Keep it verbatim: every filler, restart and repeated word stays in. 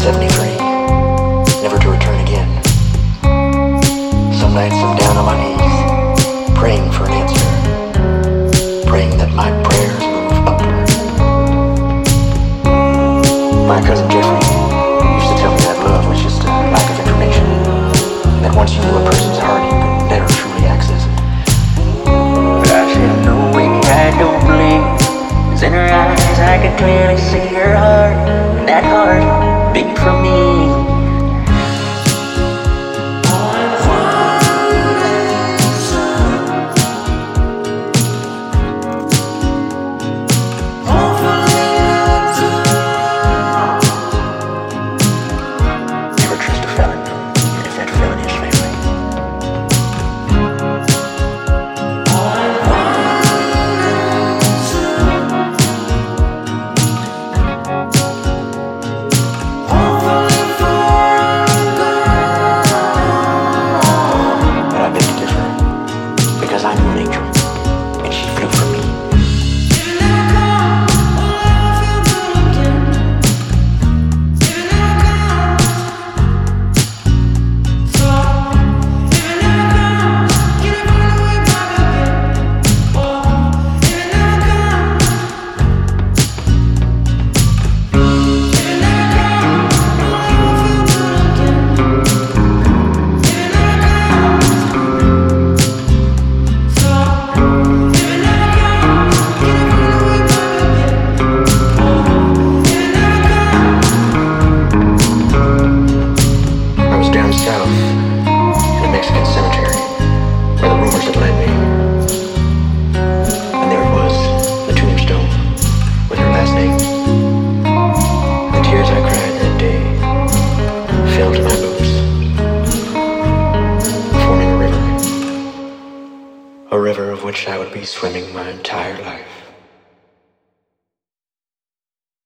seventy-three, never to return again. Some nights I'm down on my knees, praying for an answer, praying that my prayers move upward. My cousin Jeffrey used to tell me that love was just a lack of information, that once you knew a person's heart, you could never truly access it. But I said, no way, I don't believe, 'cause in her eyes I could clearly see her heart, and that heart beat for me. South, in a Mexican cemetery, where the rumors had led me. And there it was, the tombstone, with her last name. The tears I cried that day fell to my boots, forming a river, a river of which I would be swimming my entire life.